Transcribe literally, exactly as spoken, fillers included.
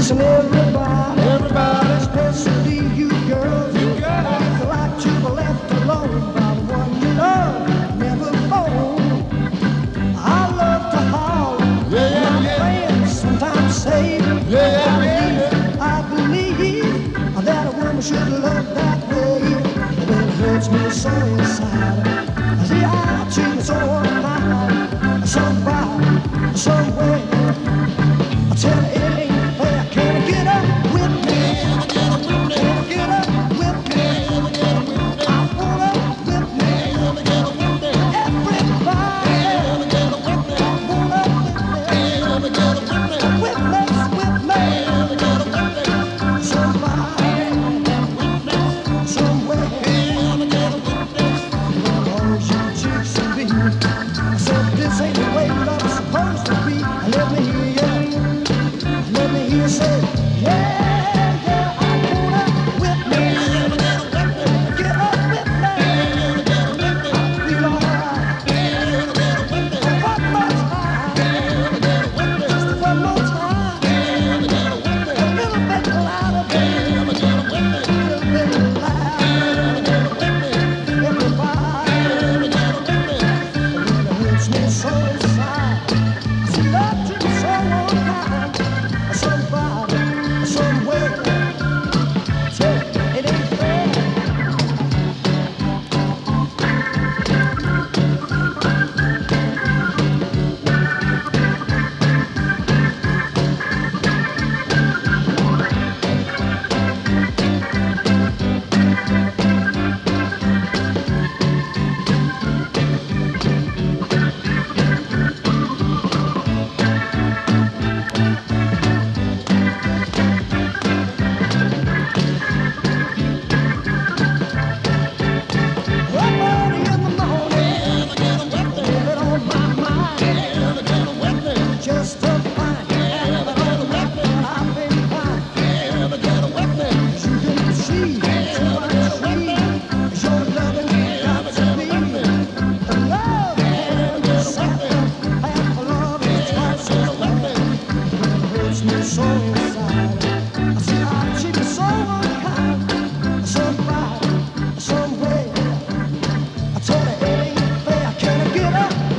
Listen, everybody, everybody, especially you girls, you girls, feel like you were left alone by the one you love, never home. I love to holler, yeah, yeah, my yeah. friends sometimes say, yeah, yeah, yeah. I believe that a woman should love that way, but it hurts me so inside. See, I treat so unkind, somebody, somewhere. I tell you, it ain't fair. Can I get up with me? Can I get up with me? I pull up with me. Everybody, I pull up with me. Witness with me. Somebody, somewhere. All you chicks and me. I said this ain't the way love's supposed to be. Let me hear you. Let me hear you say, yeah, yeah, I pull up with me. Get up with me. I feel alright. One more time. Just one more time. A little bit louder, baby. A little bit louder. Everybody. It hurts me so inside. See, love to be so unkind. Somebody, somewhere, say it ain't fair. Just a fine, and I've been fine. You can see too much sweet. Your loving got to me. The love and the second half of love is twice as bad. It hurts me so inside. I see I treat you so unkind. Somebody, somewhere. I told her it ain't fair. Can I get up?